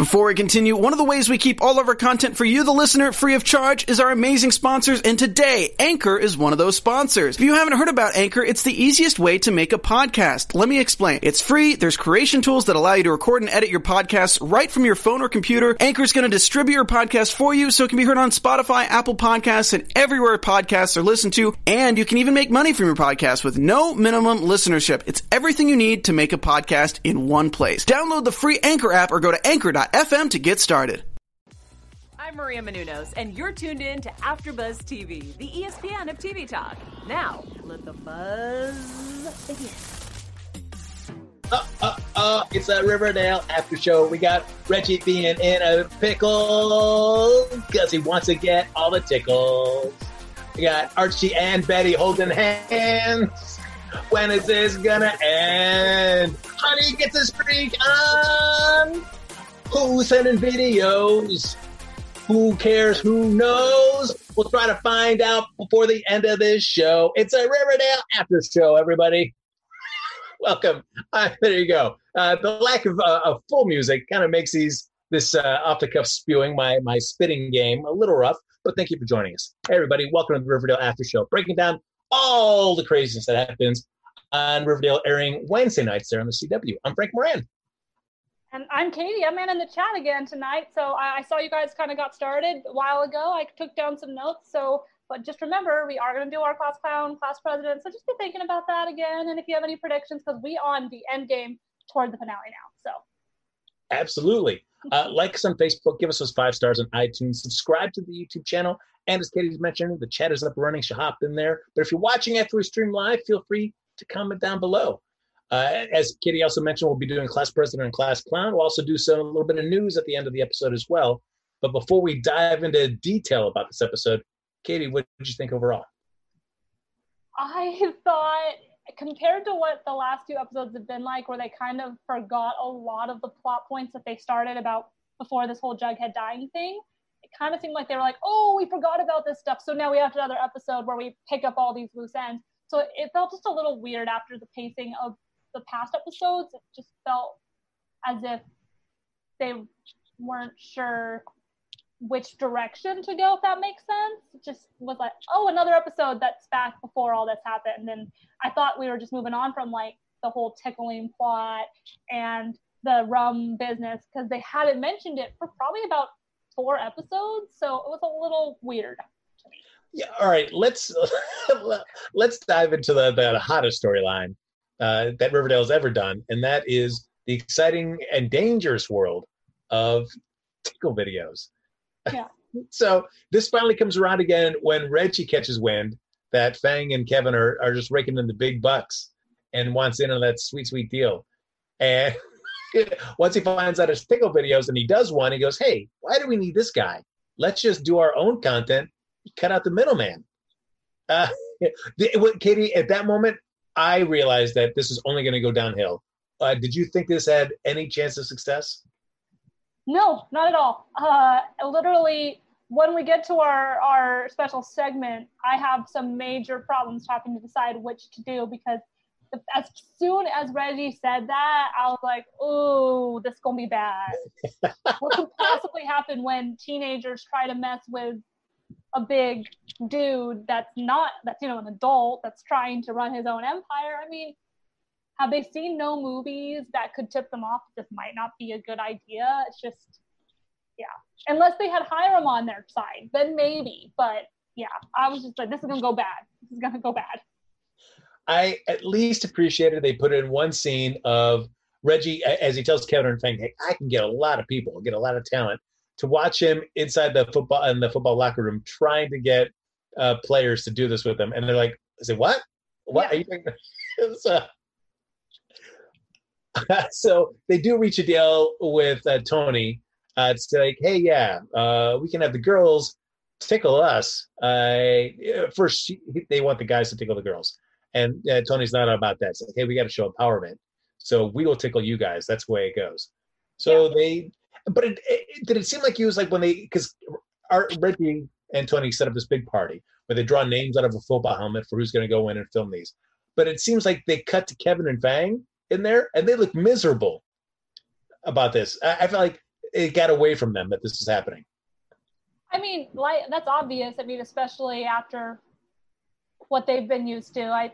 Before we continue, one of the ways we keep all of our content for you, the listener, free of charge is our amazing sponsors, and today, Anchor is one of those sponsors. If you haven't heard about Anchor, it's the easiest way to make a podcast. Let me explain. It's free, there's creation tools that allow you to record and edit your podcasts right from your phone or computer. Anchor's going to distribute your podcast for you so it can be heard on Spotify, Apple Podcasts, and everywhere podcasts are listened to, and you can even make money from your podcast with no minimum listenership. It's everything you need to make a podcast in one place. Download the free Anchor app or go to anchor.fm to get started. I'm Maria Menounos, and you're tuned in to AfterBuzz TV, the ESPN of TV talk. Now, let the buzz begin. It's a Riverdale after show. We got Reggie being in a pickle because he wants to get all the tickles. We got Archie and Betty holding hands. When is this gonna end? Honey gets his freak on. Who's sending videos? Who cares? Who knows? We'll try to find out before the end of this show. It's a Riverdale after show, everybody. Welcome. There you go. The lack of full music kind of makes this off-the-cuff spewing, my spitting game, a little rough, but thank you for joining us. Hey, everybody. Welcome to the Riverdale after show, breaking down all the craziness that happens on Riverdale, airing Wednesday nights there on the CW. I'm Frank Moran. And I'm Katie. I'm in the chat again tonight. So I saw you guys kind of got started a while ago. I took down some notes. But just remember, we are going to do our class clown, class president. So just be thinking about that again. And if you have any predictions, because we on the end game toward the finale now. So absolutely. Like us on Facebook, give us those 5 stars on iTunes, subscribe to the YouTube channel. And as Katie's mentioned, the chat is up and running. She hopped in there. But if you're watching after we stream live, feel free to comment down below. As Katie also mentioned, we'll be doing Class President and Class Clown. We'll also do a little bit of news at the end of the episode as well. But before we dive into detail about this episode, Katie, what did you think overall? I thought, compared to what the last 2 episodes have been like, where they kind of forgot a lot of the plot points that they started about before this whole Jughead dying thing, it kind of seemed like they were like, oh, we forgot about this stuff. So now we have another episode where we pick up all these loose ends. So it felt just a little weird after the pacing of the past episodes. It just felt as if they weren't sure which direction to go, if that makes sense. It just was like, oh, another episode that's back before all this happened. And then I thought we were just moving on from like the whole tickling plot and the rum business, because they hadn't mentioned it for probably about 4 episodes. So it was a little weird to me. Yeah, all right, let's dive into the hottest storyline that Riverdale's ever done, and that is the exciting and dangerous world of tickle videos. Yeah. So this finally comes around again when Reggie catches wind that Fang and Kevin are just raking in the big bucks and wants in on that sweet, sweet deal. And once he finds out it's tickle videos and he does one, he goes, hey, why do we need this guy? Let's just do our own content, cut out the middleman. Katie, at that moment, I realized that this is only going to go downhill. Did you think this had any chance of success? No, not at all. Literally, when we get to our special segment, I have some major problems having to decide which to do, because as soon as Reggie said that, I was like, ooh, this is going to be bad. What could possibly happen when teenagers try to mess with a big dude that's an adult that's trying to run his own empire? I mean, have they seen no movies that could tip them off? This might not be a good idea. It's just, yeah. Unless they had Hiram on their side, then maybe. But yeah, I was just like, this is going to go bad. This is going to go bad. I at least appreciated they put in one scene of Reggie, as he tells Kevin and Fang, hey, I can get a lot of people, get a lot of talent, to watch him inside the football locker room trying to get players to do this with him. And they're like, I said, what? What are you thinking? So they do reach a deal with Tony. It's like, hey, we can have the girls tickle us. First, they want the guys to tickle the girls. And Tony's not about that. It's like, hey, we got to show empowerment. So we will tickle you guys. That's the way it goes. So did it seem like he was like because Reggie and Tony set up this big party where they draw names out of a football helmet for who's going to go in and film these. But it seems like they cut to Kevin and Fang in there, and they look miserable about this. I feel like it got away from them that this is happening. I mean, like, that's obvious. I mean, especially after what they've been used to. I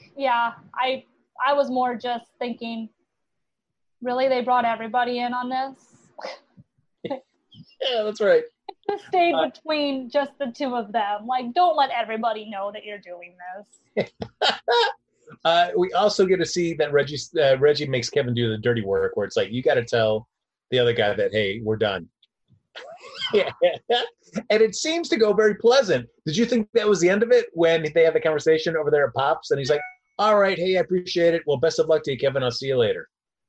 was more just thinking, really, they brought everybody in on this? Yeah, that's right. Just stayed between just the two of them. Like, don't let everybody know that you're doing this. We also get to see that Reggie makes Kevin do the dirty work, where it's like, you got to tell the other guy that, hey, we're done. Yeah. And it seems to go very pleasant. Did you think that was the end of it when they have the conversation over there at Pops? And he's like, all right, hey, I appreciate it. Well, best of luck to you, Kevin. I'll see you later.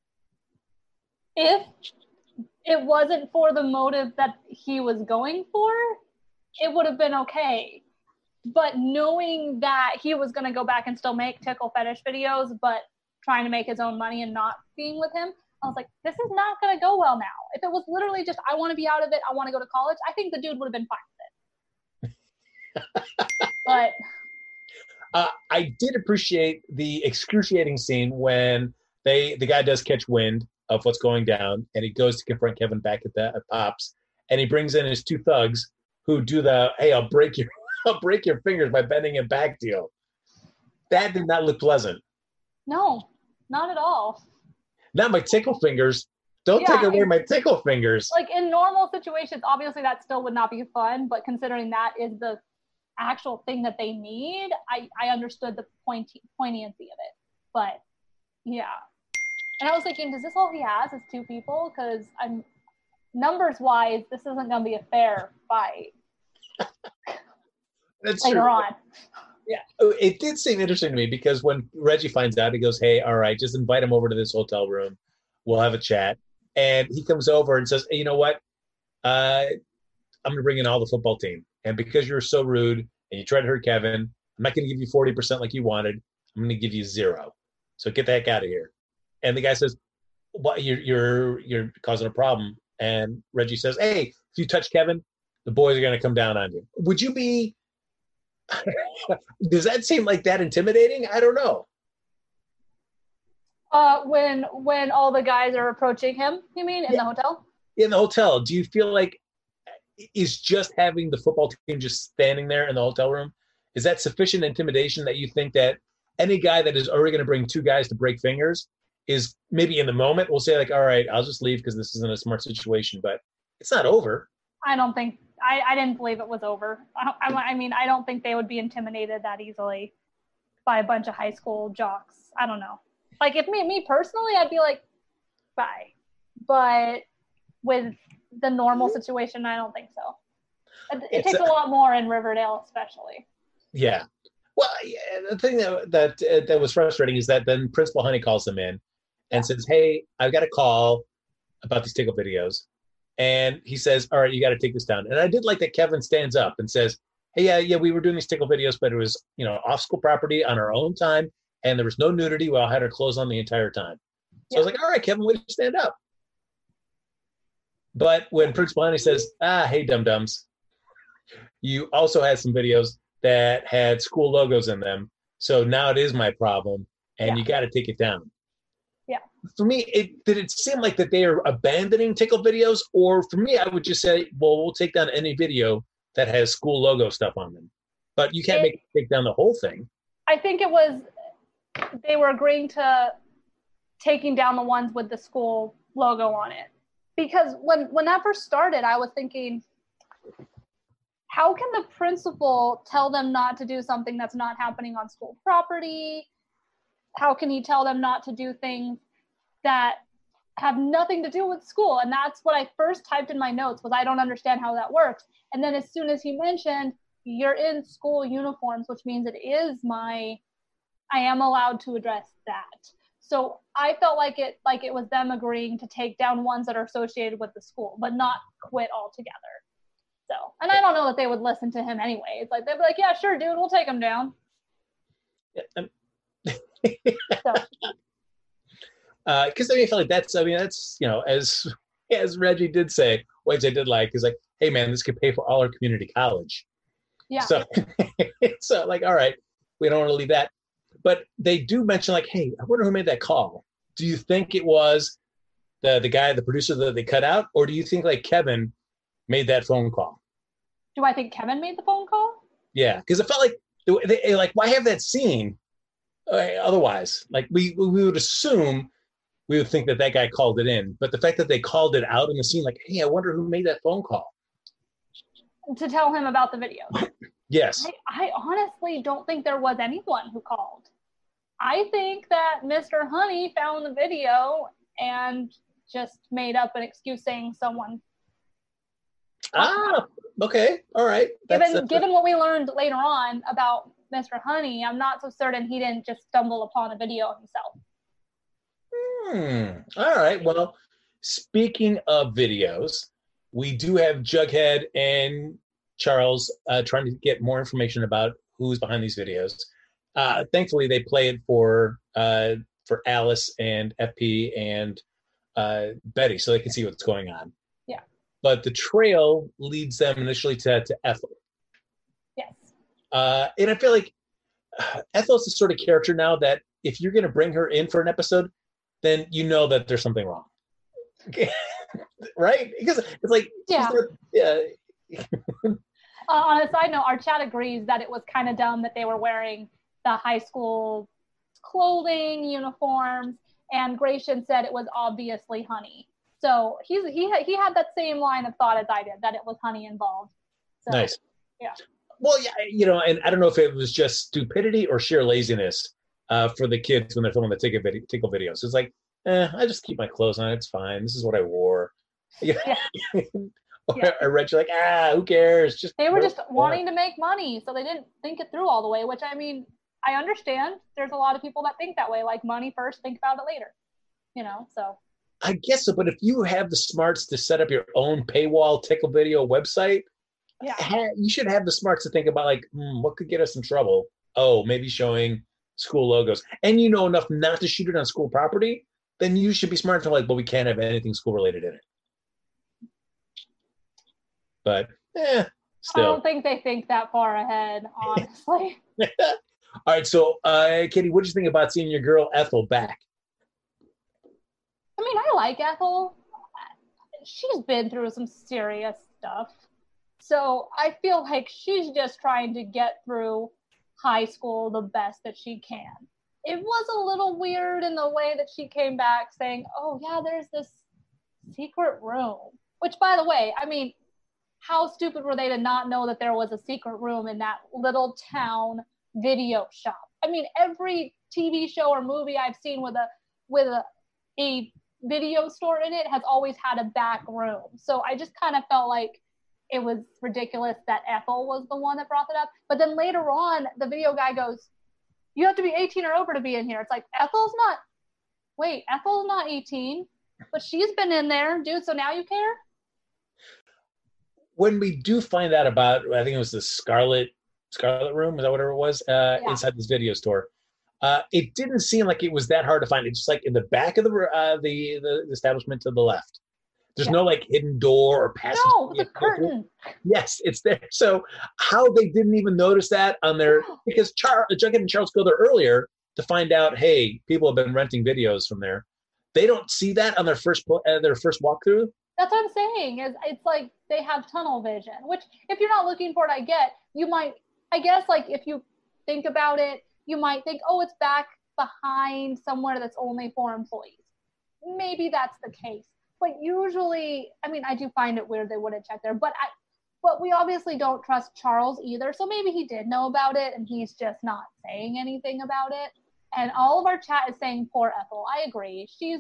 If it wasn't for the motive that he was going for, it would have been okay. But knowing that he was going to go back and still make tickle fetish videos, but trying to make his own money and not being with him, I was like, this is not going to go well now. If it was literally just, I want to be out of it, I want to go to college, I think the dude would have been fine with it. But I did appreciate the excruciating scene when the guy does catch wind of what's going down, and he goes to confront Kevin back at Pops, and he brings in his two thugs who do the, hey, I'll break your fingers by bending it back deal. That did not look pleasant. No, not at all. Not my tickle fingers. Don't take away my tickle fingers. Like, in normal situations, obviously that still would not be fun, but considering that is the actual thing that they need, I understood the poignancy of it. But yeah. And I was thinking, does this all he has is two people? Because numbers wise, this isn't going to be a fair fight. That's later true. On. Yeah, it did seem interesting to me because when Reggie finds out, he goes, hey, all right, just invite him over to this hotel room. We'll have a chat. And he comes over and says, hey, you know what? I'm going to bring in all the football team. And because you're so rude and you tried to hurt Kevin, I'm not going to give you 40% like you wanted. I'm going to give you 0. So get the heck out of here. And the guy says, well, you're causing a problem. And Reggie says, hey, if you touch Kevin, the boys are going to come down on you. Would you be... Does that seem like that intimidating? I don't know. When all the guys are approaching him, you mean, in the hotel? In the hotel, do you feel like is just having the football team just standing there in the hotel room, is that sufficient intimidation that you think that any guy that is already going to bring two guys to break fingers is maybe in the moment will say like, all right, I'll just leave because this isn't a smart situation, but it's not over. I don't think I didn't believe it was over. I mean, I don't think they would be intimidated that easily by a bunch of high school jocks. I don't know. Like, if me personally, I'd be like, bye. But with the normal situation, I don't think so. It takes a lot more in Riverdale, especially. Yeah. Well, yeah, the thing that was frustrating is that then Principal Honey calls them in and says, hey, I've got a call about these tickle videos. And he says, all right, you got to take this down. And I did like that Kevin stands up and says, hey, yeah, we were doing these tickle videos, but it was, off school property on our own time. And there was no nudity. We all had our clothes on the entire time. So I was like, all right, Kevin, way to stand up. But when Principal Honey says, hey, dum-dums, you also had some videos that had school logos in them. So now it is my problem, and you got to take it down. Yeah. For me, did it seem like that they are abandoning tickle videos? Or for me, I would just say, well, we'll take down any video that has school logo stuff on them. But you can't take down the whole thing. I think it was they were agreeing to taking down the ones with the school logo on it. Because when that first started, I was thinking, how can the principal tell them not to do something that's not happening on school property? How can he tell them not to do things that have nothing to do with school? And that's what I first typed in my notes, was I don't understand how that works. And then as soon as he mentioned, you're in school uniforms, which means I am allowed to address that. So I felt like it was them agreeing to take down ones that are associated with the school, but not quit altogether. So, and I don't know that they would listen to him anyway. It's like, they'd be like, yeah, sure, dude, we'll take him down. Because I feel like that's as Reggie did say, which I did like, is like, hey man, this could pay for all our community college. Yeah. So like, all right, we don't want to leave that. But they do mention like, hey, I wonder who made that call. Do you think it was the guy, the producer that they cut out, or do you think like Kevin made that phone call? Do I think Kevin made the phone call? Yeah, because it felt like like why have that scene otherwise? Like we would assume we would think that guy called it in, but the fact that they called it out in the scene, like, hey, I wonder who made that phone call to tell him about the video. Yes, I honestly don't think there was anyone who called. I think that Mr. Honey found the video and just made up an excuse saying someone. Okay, all right. Given what we learned later on about Mr. Honey, I'm not so certain he didn't just stumble upon a video himself. All right. Well, speaking of videos, we do have Jughead and Charles trying to get more information about who's behind these videos. Thankfully, they play it for Alice and FP and Betty, so they can see what's going on. Yeah. But the trail leads them initially to Ethel. Yes. And I feel like Ethel's the sort of character now that if you're going to bring her in for an episode, then you know that there's something wrong. Right? Because it's like, yeah. On a side note, our chat agrees that it was kind of dumb that they were wearing the high school clothing, uniforms, and Gratian said it was obviously Honey. So he had that same line of thought as I did, that it was Honey involved. So, nice. Yeah. Well, yeah, and I don't know if it was just stupidity or sheer laziness for the kids when they're filming the tickle videos. It's like, I just keep my clothes on. It's fine. This is what I wore. Yeah. I read you like, who cares? They were just wanting to make money, so they didn't think it through all the way, which, I mean, I understand. There's a lot of people that think that way, like money first, think about it later. So. I guess so, but if you have the smarts to set up your own paywall tickle video website, you should have the smarts to think about, like, what could get us in trouble? Oh, maybe showing school logos. And you know enough not to shoot it on school property, then you should be smart to like, well, we can't have anything school related in it. But, still. I don't think they think that far ahead, honestly. All right, so, Katie, what did you think about seeing your girl Ethel back? I mean, I like Ethel. She's been through some serious stuff. So I feel like she's just trying to get through high school the best that she can. It was a little weird in the way that she came back saying, oh, yeah, there's this secret room. Which, by the way, I mean, how stupid were they to not know that there was a secret room in that little town video shop? I mean, every TV show or movie I've seen with a video store in it has always had a back room. So I just kind of felt like it was ridiculous that Ethel was the one that brought it up. But then later on, the video guy goes, you have to be 18 or over to be in here. It's like, Ethel's not 18, but she's been in there, dude, so now you care? When we do find out about, I think it was the Scarlet Room, is that whatever it was, inside this video store, it didn't seem like it was that hard to find. It's just like in the back of the establishment to the left. There's no like hidden door or passage. No, the curtain. Yes, it's there. So how they didn't even notice that on their, because Jughead and Charles go there earlier to find out, hey, people have been renting videos from there. They don't see that on their first walkthrough. That's what I'm saying. It's like they have tunnel vision, which if you're not looking for it, I get. You might, I guess, like if you think about it, you might think, oh, it's back behind somewhere that's only for employees. Maybe that's the case. But usually, I mean, I do find it weird they wouldn't check there. But we obviously don't trust Charles either. So maybe he did know about it and he's just not saying anything about it. And all of our chat is saying, poor Ethel. I agree. She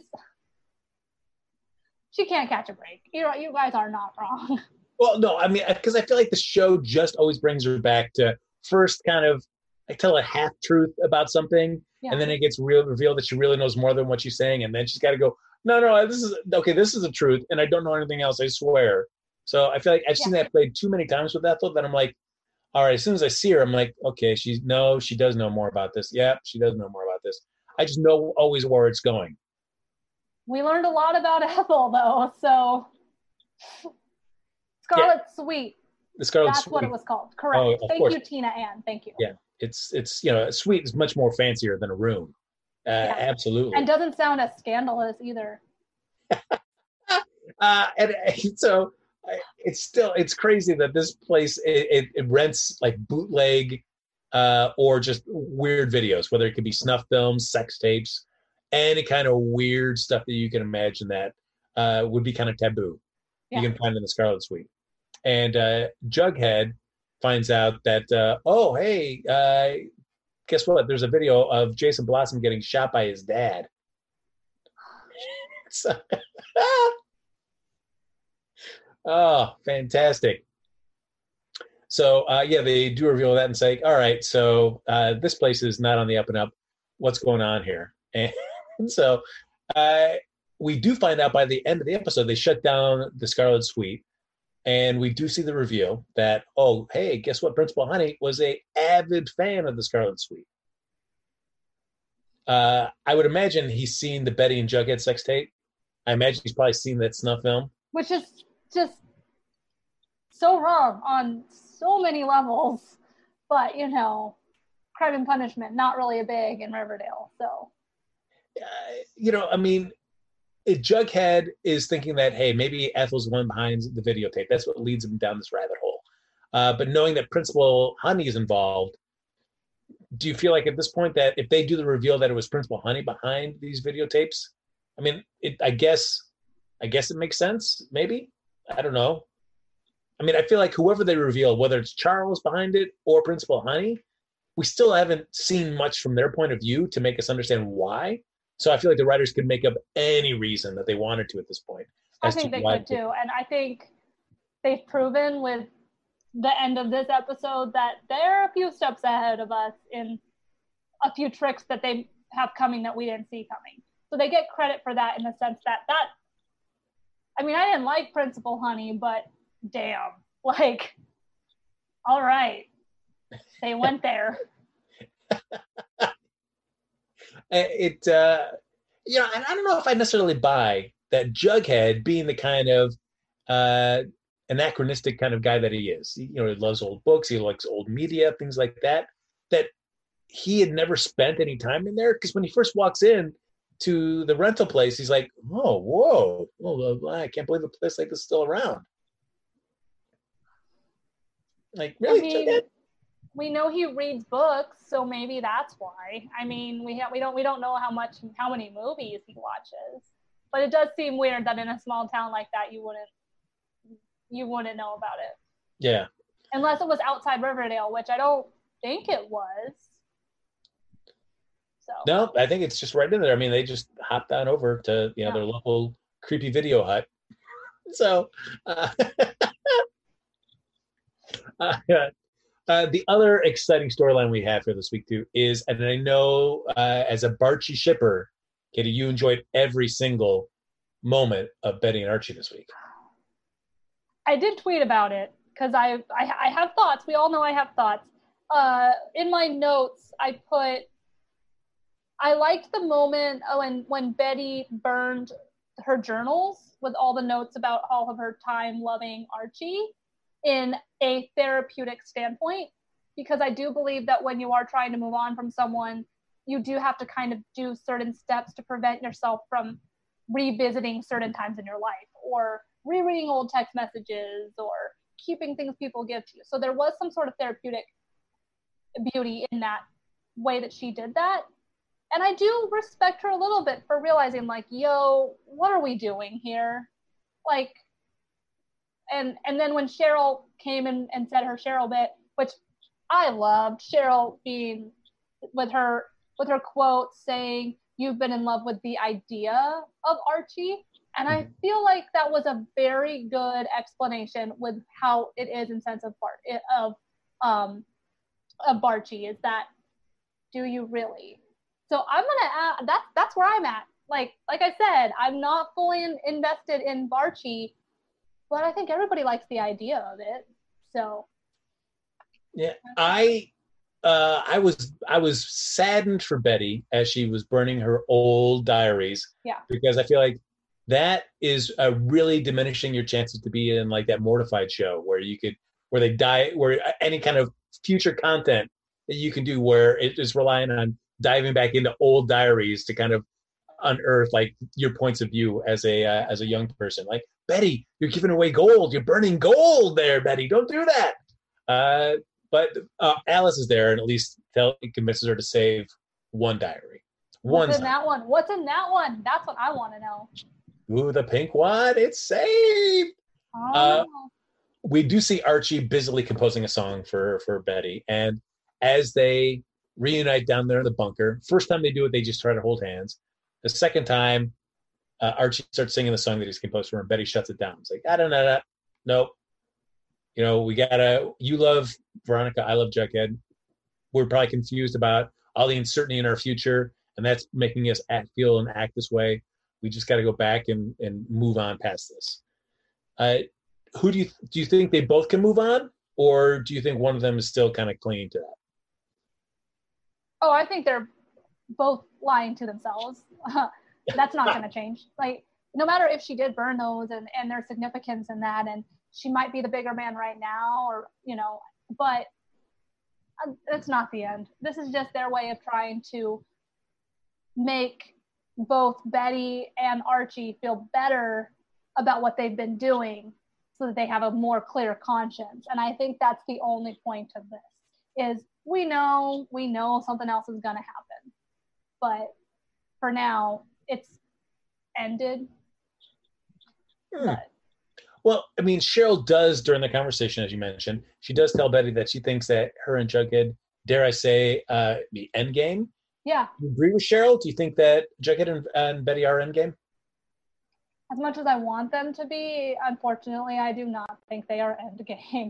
can't catch a break. You guys are not wrong. Well, no, I mean, because I feel like the show just always brings her back to first kind of tell a half truth about something, and then it gets revealed that she really knows more than what she's saying, and then she's got to go, no, this is the truth, and I don't know anything else, I swear. So I feel like I've seen that played too many times with Ethel that I'm like, all right, as soon as I see her, I'm like, okay, she does know more about this. Yeah, she does know more about this. I just know always where it's going. We learned a lot about Ethel, though, so Scarlet Suite. The Scarlet That's Suite. what it was called. Correct. Oh, Thank course. you, Tina Ann. Thank you. Yeah, it's a suite is much more fancier than a room. Absolutely. And doesn't sound as scandalous either. And so it's crazy that this place it rents like bootleg or just weird videos, whether it could be snuff films, sex tapes, any kind of weird stuff that you can imagine that would be kind of taboo. Yeah. You can find in the Scarlet Suite. And Jughead finds out that, oh, hey, guess what? There's a video of Jason Blossom getting shot by his dad. So, oh, fantastic. So, yeah, they do reveal that and say, all right, so this place is not on the up and up. What's going on here? And so we do find out by the end of the episode, they shut down the Scarlet Suite. And we do see the reveal that, oh, hey, guess what? Principal Honey was a avid fan of the Scarlet Suite. I would imagine he's seen the Betty and Jughead sex tape. I imagine he's probably seen that snuff film. Which is just so wrong on so many levels. But, you know, Crime and Punishment, not really a big in Riverdale. So, you know, I mean, Jughead is thinking that, hey, maybe Ethel's the one behind the videotape. That's what leads him down this rabbit hole. But knowing that Principal Honey is involved, do you feel like at this point that if they do the reveal that it was Principal Honey behind these videotapes, I mean, I guess it makes sense, maybe? I don't know. I mean, I feel like whoever they reveal, whether it's Charles behind it or Principal Honey, we still haven't seen much from their point of view to make us understand why. So I feel like the writers could make up any reason that they wanted to at this point. I think they could too. And I think they've proven with the end of this episode that they're a few steps ahead of us in a few tricks that they have coming that we didn't see coming. So they get credit for that in the sense that I mean, I didn't like Principal Honey, but damn, like, all right, they went there. You know, and I don't know if I necessarily buy that Jughead being the kind of anachronistic kind of guy that he is. You know, he loves old books, he likes old media, things like that, that he had never spent any time in there. Because when he first walks in to the rental place, he's like, oh, whoa, I can't believe a place like this is still around. Like, really, I mean, Jughead? We know he reads books, so maybe that's why. I mean, we don't know how many movies he watches, but it does seem weird that in a small town like that you wouldn't know about it. Yeah. Unless it was outside Riverdale, which I don't think it was. So. No, I think it's just right in there. I mean, they just hopped on over to their local creepy video hut. So. The other exciting storyline we have for this week too is, and I know as a Barchi shipper, Katie, you enjoyed every single moment of Betty and Archie this week. I did tweet about it because I have thoughts. We all know I have thoughts. In my notes, I put, I liked the moment when Betty burned her journals with all the notes about all of her time loving Archie in a therapeutic standpoint, because I do believe that when you are trying to move on from someone, you do have to kind of do certain steps to prevent yourself from revisiting certain times in your life or rereading old text messages or keeping things people give to you. So there was some sort of therapeutic beauty in that way that she did that. And I do respect her a little bit for realizing, like, yo, what are we doing here? Like, and then when Cheryl came in and said her Cheryl bit, which I loved, Cheryl being with her quote saying, "You've been in love with the idea of Archie." And I feel like that was a very good explanation with how it is in sense of Barchi, is that, do you really? So I'm gonna add, that's where I'm at. Like I said, I'm not fully invested in Barchi, but I think everybody likes the idea of it. So yeah, I was saddened for Betty as she was burning her old diaries. Yeah, because I feel like that is really diminishing your chances to be in like that Mortified show where any kind of future content that you can do where it is relying on diving back into old diaries to kind of unearth like your points of view as a young person. Like, Betty, you're giving away gold. You're burning gold there, Betty. Don't do that. But Alice is there and at least convinces her to save one diary. What's in that one? What's in that one? That's what I want to know. Ooh, the pink one. It's saved. Oh. We do see Archie busily composing a song for Betty. And as they reunite down there in the bunker, first time they do it, they just try to hold hands. The second time, Archie starts singing the song that he's composed for her, and Betty shuts it down. It's like, I don't know that. Nope. You know, you love Veronica, I love Jughead. We're probably confused about all the uncertainty in our future, and that's making us feel and act this way. We just got to go back and move on past this. Who do you think they both can move on, or do you think one of them is still kind of clinging to that? Oh, I think they're both lying to themselves. That's not going to change. Like, no matter if she did burn those and there's significance in that, and she might be the bigger man right now, or, you know, but it's not the end. This is just their way of trying to make both Betty and Archie feel better about what they've been doing so that they have a more clear conscience. And I think that's the only point of this is we know something else is going to happen, but for now it's ended. But, well, I mean, Cheryl does, during the conversation, as you mentioned, she does tell Betty that she thinks that her and Jughead, dare I say, the end game. Yeah. Do you agree with Cheryl? Do you think that Jughead and Betty are end game? As much as I want them to be, unfortunately, I do not think they are end game.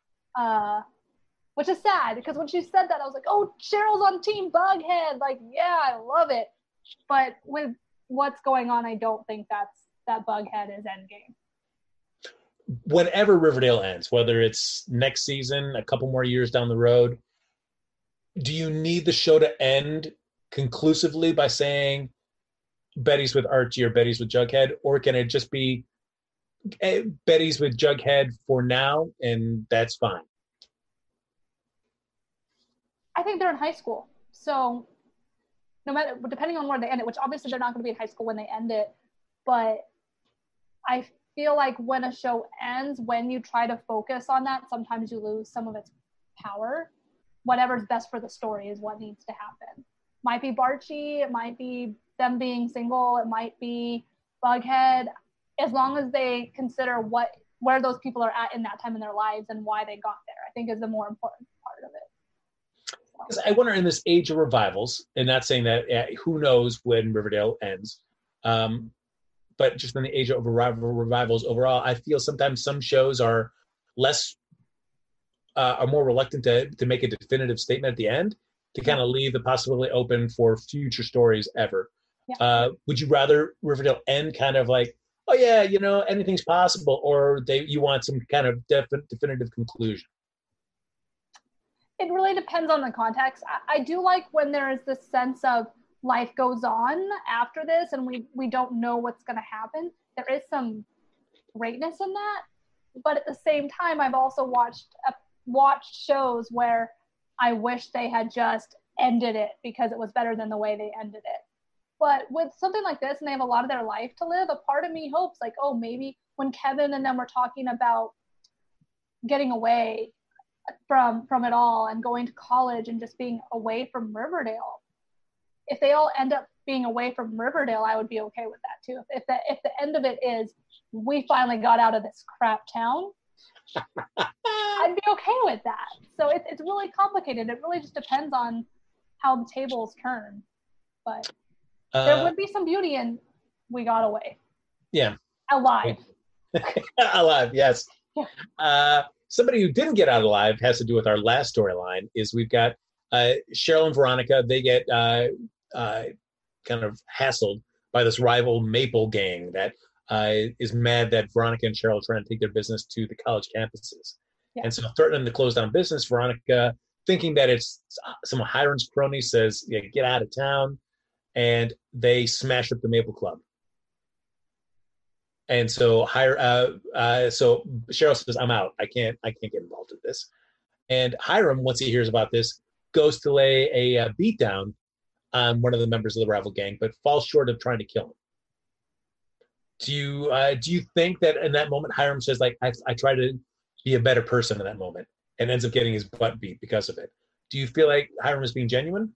Which is sad, because when she said that, I was like, oh, Cheryl's on Team Bughead. Like, yeah, I love it. But with what's going on, I don't think that Bughead is end game. Whenever Riverdale ends, whether it's next season, a couple more years down the road, do you need the show to end conclusively by saying Betty's with Archie or Betty's with Jughead, or can it just be Betty's with Jughead for now and that's fine? I think they're in high school, so no matter, depending on where they end it, which obviously they're not going to be in high school when they end it, but I feel like when a show ends, when you try to focus on that, sometimes you lose some of its power. Whatever's best for the story is what needs to happen. Might be Barchi, it might be them being single, it might be Bughead. As long as they consider where those people are at in that time in their lives and why they got there, I think is the more important part of it. So. I wonder, in this age of revivals, and not saying that who knows when Riverdale ends, but just in the age of revivals overall, I feel sometimes some shows are more reluctant to make a definitive statement at the end, to kind of leave the possibility open for future stories ever. Yeah. Would you rather Riverdale end kind of like, oh yeah, you know, anything's possible, or you want some kind of definitive conclusion? It really depends on the context. I do like when there is this sense of life goes on after this and we don't know what's going to happen. There is some greatness in that. But at the same time, I've also watched shows where I wish they had just ended it because it was better than the way they ended it. But with something like this, and they have a lot of their life to live, a part of me hopes, like, oh, maybe when Kevin and them were talking about getting away from it all and going to college and just being away from Riverdale, if they all end up being away from Riverdale, I would be okay with that too. If the end of it is we finally got out of this crap town, I'd be okay with that. So it's really complicated. It really just depends on how the tables turn. But there would be some beauty in we got away. Yeah. Alive. Alive, yes. Yeah. Somebody who didn't get out alive has to do with our last storyline. Is we've got Cheryl and Veronica. They get kind of hassled by this rival Maple gang that is mad that Veronica and Cheryl are trying to take their business to the college campuses. Yeah. And so threatening to close down business, Veronica, thinking that it's some Hiram's crony, says, yeah, get out of town. And they smash up the Maple Club. And so so Cheryl says, I'm out. I can't get involved in this. And Hiram, once he hears about this, goes to lay a beat down on one of the members of the rival gang, but falls short of trying to kill him. Do you think that in that moment Hiram says, like, I try to be a better person in that moment and ends up getting his butt beat because of it? Do you feel like Hiram is being genuine?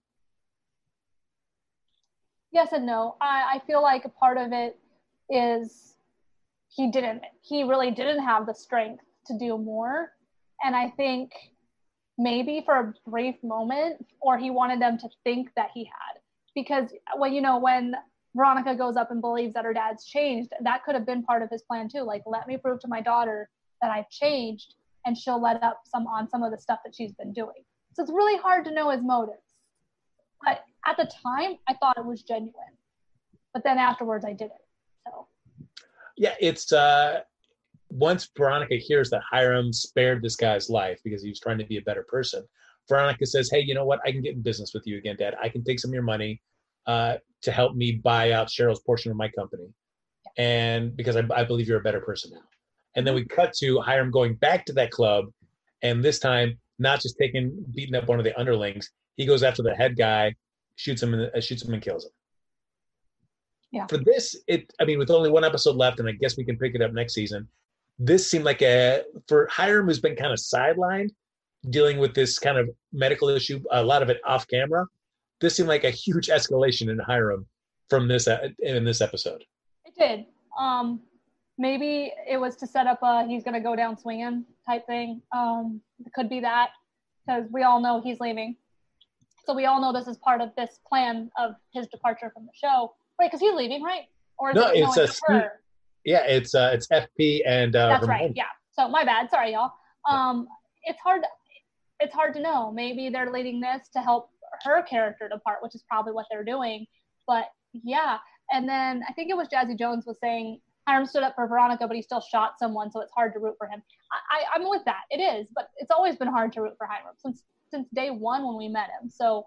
Yes and no. I feel like a part of it is he really didn't have the strength to do more. And I think maybe for a brief moment, or he wanted them to think that he had. Because when Veronica goes up and believes that her dad's changed, that could have been part of his plan too. Like, let me prove to my daughter that I've changed, and she'll let up some of the stuff that she's been doing. So it's really hard to know his motives. But at the time, I thought it was genuine. But then afterwards, I didn't. So. Yeah, it's once Veronica hears that Hiram spared this guy's life because he was trying to be a better person, Veronica says, hey, you know what? I can get in business with you again, Dad. I can take some of your money to help me buy out Cheryl's portion of my company. And because I believe you're a better person now. And then we cut to Hiram going back to that club, and this time not just beating up one of the underlings. He goes after the head guy, shoots him and kills him. Yeah. For this, with only one episode left, and I guess we can pick it up next season, this seemed like for Hiram, who's been kind of sidelined, dealing with this kind of medical issue, a lot of it off camera, this seemed like a huge escalation in Hiram from this in this episode. It did. Maybe it was to set up he's going to go down swinging type thing. It could be that, because we all know he's leaving. So we all know this is part of this plan of his departure from the show. Right, because he's leaving, right? Or is it's her? Yeah, it's FP and that's Ramon. right. Yeah. So my bad. Sorry, y'all. It's hard to know. Maybe they're leading this to help her character depart, which is probably what they're doing. But yeah, and then I think it was Jazzy Jones was saying Hiram stood up for Veronica, but he still shot someone, so it's hard to root for him. I'm with that. It is, but it's always been hard to root for Hiram since day one when we met him. So,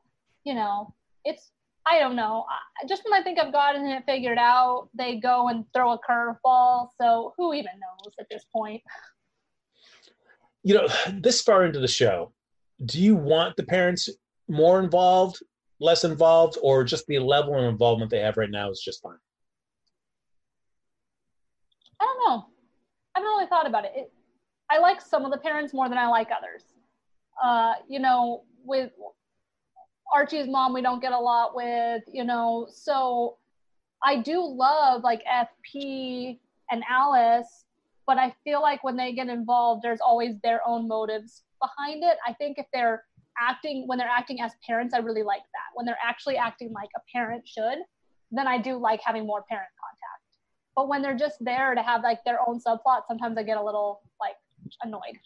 I don't know. Just when I think I've gotten it figured out, they go and throw a curveball. So who even knows at this point? This far into the show, do you want the parents more involved, less involved, or just the level of involvement they have right now is just fine? I don't know. I haven't really thought about it. I like some of the parents more than I like others. With Archie's mom, we don't get a lot with, so I do love like FP and Alice, but I feel like when they get involved, there's always their own motives behind it. I think when they're acting as parents, I really like that. When they're actually acting like a parent should, then I do like having more parent contact. But when they're just there to have like their own subplot, sometimes I get a little like annoyed.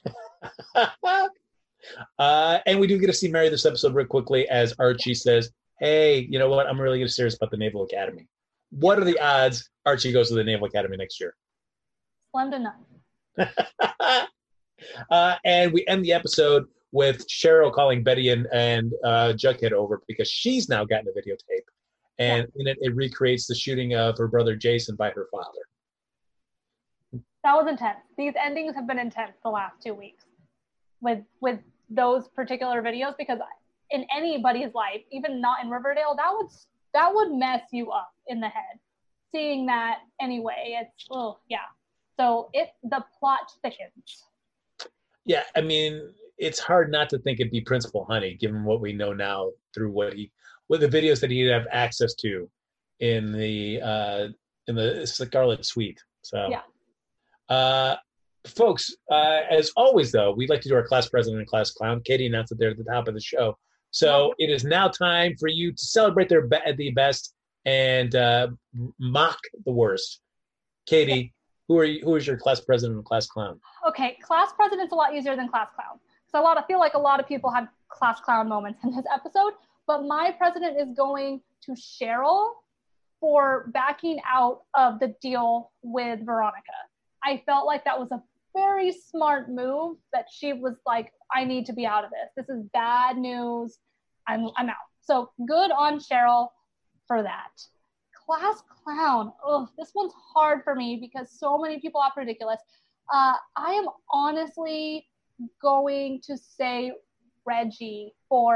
And we do get to see Mary this episode real quickly as Archie says, hey, you know what? I'm really serious about the Naval Academy. What are the odds Archie goes to the Naval Academy next year? Slim to none. And we end the episode with Cheryl calling Betty and Jughead over because she's now gotten a videotape. And in it recreates the shooting of her brother Jason by her father. That was intense. These endings have been intense the last 2 weeks with those particular videos, because in anybody's life, even not in Riverdale, that would mess you up in the head. Seeing that anyway, So the plot thickens. Yeah, it's hard not to think it'd be Principal Honey, given what we know now through with the videos that he'd have access to in the Scarlet Suite. So yeah. Folks, as always, though, we'd like to do our class president and class clown. Katie announced it there at the top of the show. So it is now time for you to celebrate the best and mock the worst. Katie, who is your class president and class clown? Okay, class president's a lot easier than class clown. So I feel like a lot of people had class clown moments in this episode, but my president is going to Cheryl for backing out of the deal with Veronica. I felt like that was a very smart move, that she was like, I need to be out of this. This is bad news. I'm out. So good on Cheryl for that. Class clown. Oh, this one's hard for me because so many people act ridiculous. I am honestly going to say Reggie for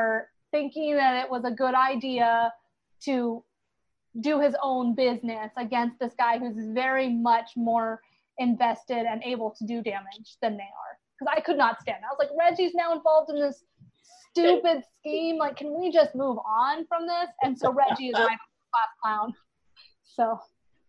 thinking that it was a good idea to do his own business against this guy who's very much more invested and able to do damage than they are. Because I could not stand it. I was like, Reggie's now involved in this stupid scheme. Like, can we just move on from this? And so Reggie is my class clown. So,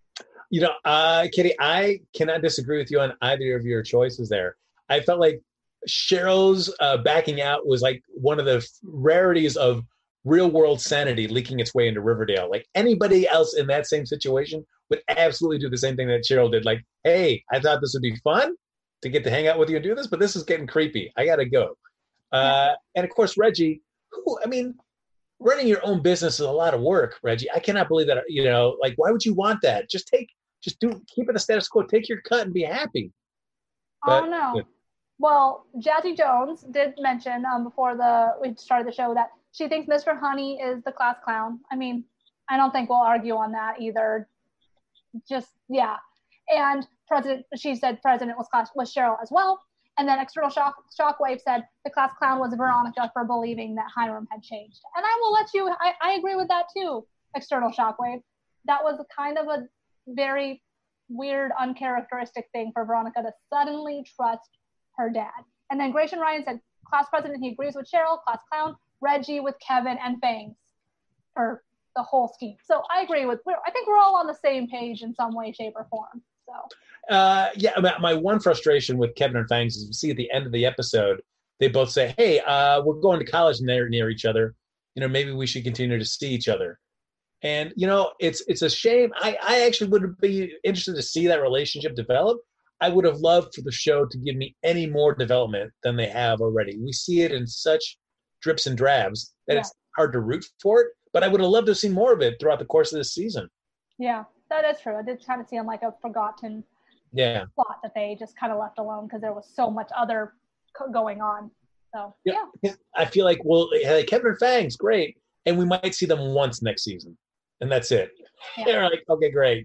Katie, I cannot disagree with you on either of your choices there. I felt like Cheryl's backing out was like one of the rarities of real world sanity leaking its way into Riverdale. Like, anybody else in that same situation would absolutely do the same thing that Cheryl did. Like, hey, I thought this would be fun to get to hang out with you and do this, but this is getting creepy. I got to go. And of course, Reggie, running your own business is a lot of work, Reggie. I cannot believe that, like, why would you want that? Keep it the status quo, take your cut and be happy. But, oh, no. Well, Jazzy Jones did mention before we started the show that she thinks Mr. Honey is the class clown. I mean, I don't think we'll argue on that either. Just, yeah. And she said president was Cheryl as well. And then External Shockwave said the class clown was Veronica for believing that Hiram had changed. And I will let you, I agree with that too, External Shockwave. That was kind of a very weird, uncharacteristic thing for Veronica to suddenly trust her dad. And then Grayson Ryan said class president, he agrees with Cheryl, class clown, Reggie with Kevin and Fangs for the whole scheme. So I agree I think we're all on the same page in some way, shape, or form. So my one frustration with Kevin and Fangs is we see at the end of the episode, they both say, hey, we're going to college and they're near each other. Maybe we should continue to see each other. And, it's a shame. I actually would be interested to see that relationship develop. I would have loved for the show to give me any more development than they have already. We see it in such drips and drabs that it's hard to root for it, but I would have loved to see more of it throughout the course of this season. Yeah, that is true. I did kind of seem like a forgotten plot that they just kind of left alone because there was so much other going on. So, yeah. I feel like, Kevin and Fangs, great. And we might see them once next season. And that's it. Yeah. They're like, okay, great.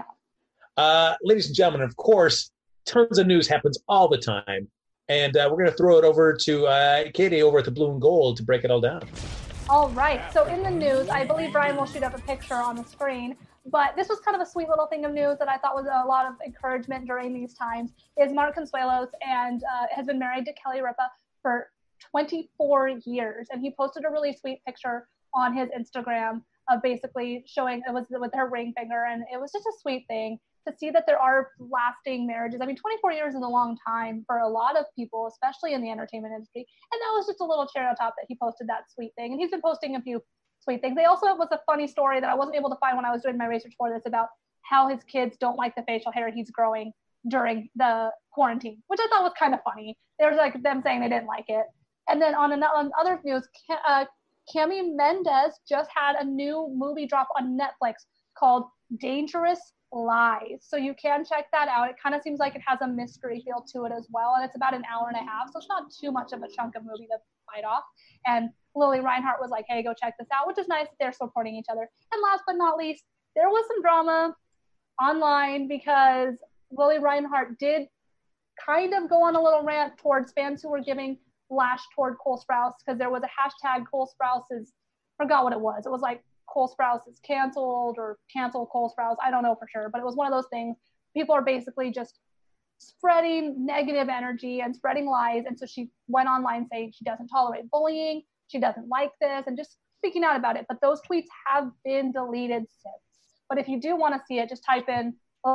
Yeah. Ladies and gentlemen, of course, tons of news happens all the time. And we're going to throw it over to Katie over at the Blue and Gold to break it all down. All right. So in the news, I believe Brian will shoot up a picture on the screen. But this was kind of a sweet little thing of news that I thought was a lot of encouragement during these times. Is Mark Consuelos and has been married to Kelly Ripa for 24 years. And he posted a really sweet picture on his Instagram of basically showing it was with her ring finger. And it was just a sweet thing to see that there are lasting marriages. I mean, 24 years is a long time for a lot of people, especially in the entertainment industry. And that was just a little cherry on top that he posted that sweet thing. And he's been posting a few sweet things. They also was a funny story that I wasn't able to find when I was doing my research for this about how his kids don't like the facial hair he's growing during the quarantine, which I thought was kind of funny. There was like them saying they didn't like it. And then on other news, Cami Mendes just had a new movie drop on Netflix called Dangerous Lies. So you can check that out. It kind of seems like it has a mystery feel to it as well. And it's about an hour and a half. So it's not too much of a chunk of movie to bite off. And Lily Reinhart was like, hey, go check this out, which is nice that they're supporting each other. And last but not least, there was some drama online because Lily Reinhart did kind of go on a little rant towards fans who were giving lash toward Cole Sprouse because there was a hashtag Cole Sprouse is, forgot what it was. It was like Cole Sprouse is canceled or cancel Cole Sprouse. I don't know for sure, but it was one of those things. People are basically just spreading negative energy and spreading lies. And so she went online saying she doesn't tolerate bullying. She doesn't like this and just speaking out about it. But those tweets have been deleted since. But if you do want to see it, just type in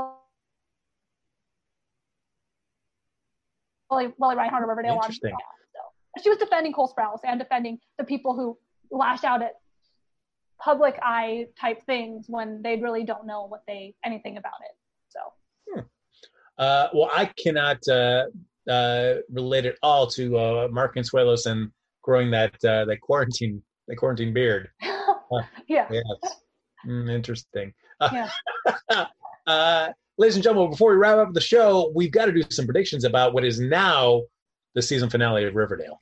Lily Reinhart or Riverdale. Interesting. So she was defending Cole Sprouse and defending the people who lash out at public eye type things when they really don't know anything about it. So. Well, I cannot relate it all to Mark Consuelos and growing that quarantine beard. Yeah. Yes. Interesting. Yeah. Ladies and gentlemen, before we wrap up the show, we've got to do some predictions about what is now the season finale of Riverdale.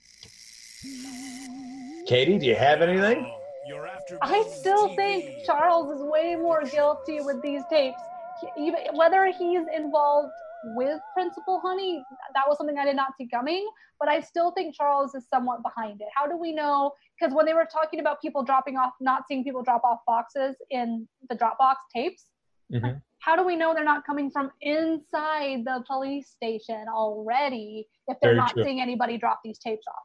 Katie, do you have anything? I still think Charles is way more guilty with these tapes. Even whether he's involved with Principal Honey. That was something I did not see coming, but I still think Charles is somewhat behind it. How do we know? Because when they were talking about people dropping off, not seeing people drop off boxes in the Dropbox tapes, how do we know they're not coming from inside the police station already if they're not seeing anybody drop these tapes off?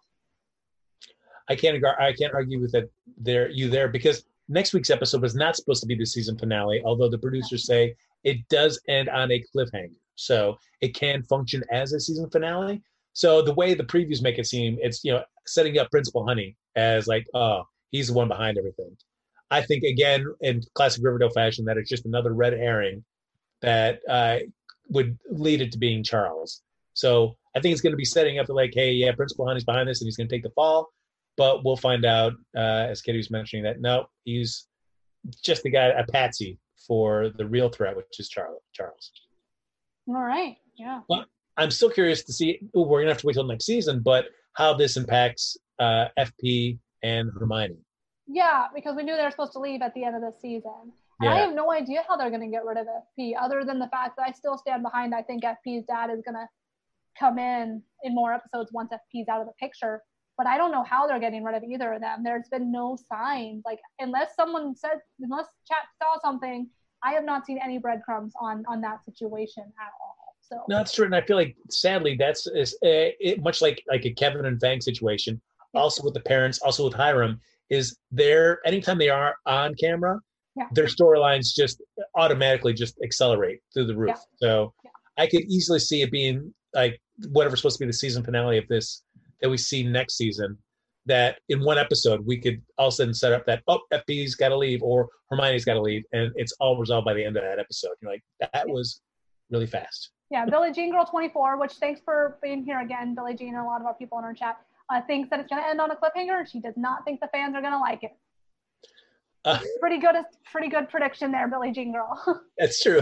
I can't argue with that there because next week's episode was not supposed to be the season finale, although the producers say it does end on a cliffhanger. So it can function as a season finale. So the way the previews make it seem, it's, setting up Principal Honey as like, oh, he's the one behind everything. I think, again, in classic Riverdale fashion, that it's just another red herring that would lead it to being Charles. So I think it's going to be setting up to like, hey, yeah, Principal Honey's behind this and he's going to take the fall. But we'll find out, as Katie was mentioning, that no, he's just the guy, a patsy for the real threat, which is Charles. All right, yeah. Well, I'm still curious to see, we're going to have to wait till next season, but how this impacts FP and Hermione. Yeah, because we knew they were supposed to leave at the end of the season. And I have no idea how they're going to get rid of FP, other than the fact that I still stand behind, I think FP's dad is going to come in more episodes once FP's out of the picture. But I don't know how they're getting rid of either of them. There's been no signs. Like, unless chat saw something, I have not seen any breadcrumbs on that situation at all. So no, that's true. And I feel like, sadly, that's much like a Kevin and Fang situation, also with the parents, also with Hiram, is anytime they are on camera, their storylines just automatically just accelerate through the roof. Yeah. So I could easily see it being like whatever's supposed to be the season finale of this that we see next season, that in one episode we could all of a sudden set up that, FP's got to leave or Hermione's got to leave, and it's all resolved by the end of that episode. You're like, that was really fast. Yeah, Billie Jean Girl 24, which thanks for being here again, Billie Jean, and a lot of our people in our chat, thinks that it's going to end on a cliffhanger. She does not think the fans are going to like it. Pretty good prediction there, Billie Jean Girl. That's true.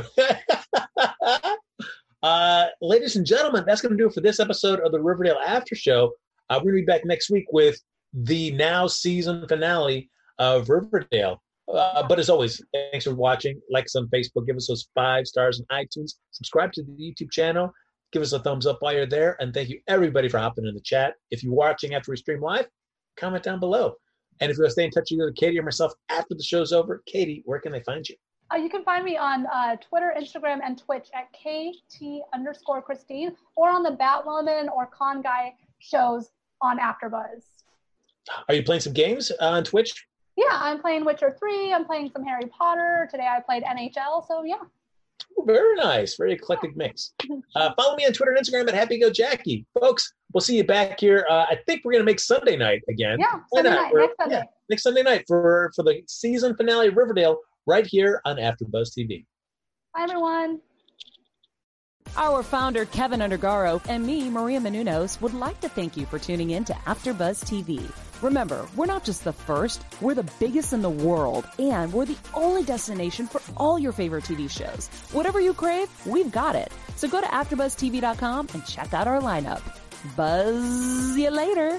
Ladies and gentlemen, that's going to do it for this episode of the Riverdale After Show. We're going to be back next week with the now season finale of Riverdale. But as always, thanks for watching. Like us on Facebook. Give us those 5 stars on iTunes. Subscribe to the YouTube channel. Give us a thumbs up while you're there. And thank you, everybody, for hopping in the chat. If you're watching after we stream live, comment down below. And if you want to stay in touch with either Katie or myself after the show's over, Katie, where can they find you? You can find me on Twitter, Instagram, and Twitch at KT_Christine, or on the Batwoman or Con Guy shows on AfterBuzz. Are you playing some games on Twitch? Yeah, I'm playing Witcher 3. I'm playing some Harry Potter. Today I played NHL, so yeah. Very nice. Very eclectic mix. Follow me on Twitter and Instagram at HappyGoJackie. Folks, we'll see you back here. I think we're going to make Sunday night again. Yeah, next Sunday. Yeah, next Sunday night for the season finale of Riverdale right here on AfterBuzz TV. Bye, everyone. Our founder, Kevin Undergaro, and me, Maria Menounos, would like to thank you for tuning in to AfterBuzz TV. Remember, we're not just the first, we're the biggest in the world, and we're the only destination for all your favorite TV shows. Whatever you crave, we've got it. So go to AfterBuzzTV.com and check out our lineup. Buzz you later.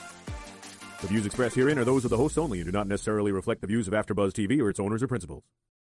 The views expressed herein are those of the hosts only and do not necessarily reflect the views of AfterBuzz TV or its owners or principals.